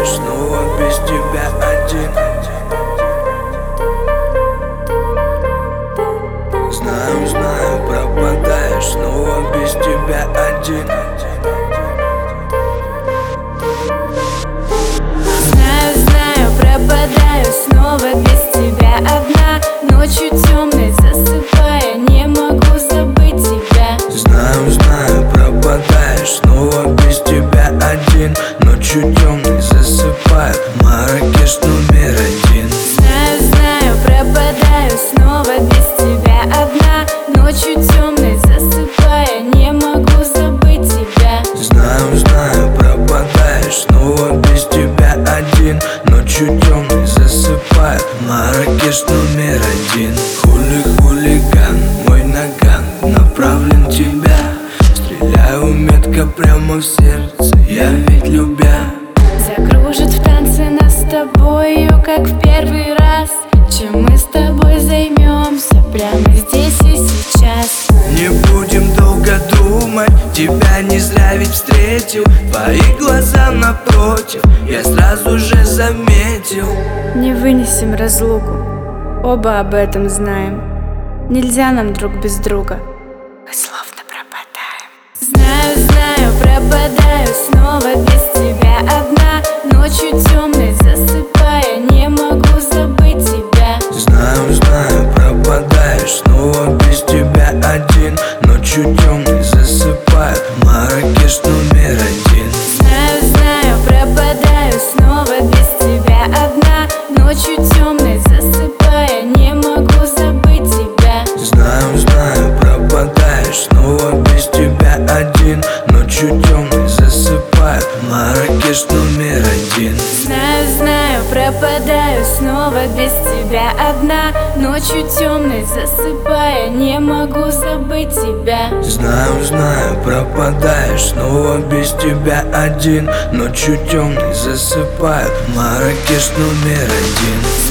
снова без тебя один. Знаю, знаю, пропадаешь снова без тебя один. Знаю, знаю, пропадаю снова без тебя одна. Ночью темной засыпая, не могу забыть тебя. Знаю, знаю, пропадаешь снова без тебя один. Ночью темной засыпаю, Марракеш номер один. Знаю, знаю, пропадаю снова без тебя одна. Ночью темной засыпая, не могу забыть тебя. Знаю, знаю, пропадаешь снова без тебя один. Ночью темной засыпаю, Марракеш номер один. Хулиган, мой наган направлен в тебя. Стреляю метко прямо в сердце, я ведь любя. Закружит в танце нас с тобою, как в первый раз. Чем мы с тобой займемся прямо здесь и сейчас. Не будем долго думать, тебя не зря ведь встретил. Твои глаза напротив, я сразу же заметил. Не вынесем разлуку, оба об этом знаем. Нельзя нам друг без друга, мы словно пропадаем. Знаю, знаю, пропадаю снова без тебя одна. Ночью темной засыпая, не могу забыть тебя. Знаю, знаю, пропадаешь снова без тебя один. Ночью темной засыпаю, Марракеш номер один. Знаю, знаю, пропадаю снова без тебя одна. Ночью темной засыпая, не могу забыть тебя. Знаю, знаю, пропадаешь снова без тебя один. Ночью темной засыпаю, Марракеш номер один. Знаю, знаю, пропадаю снова без тебя одна. Ночью темной засыпая, не могу забыть тебя. Знаю, знаю, пропадаешь снова без тебя один. Ночью темной засыпаю, Марракеш номер один.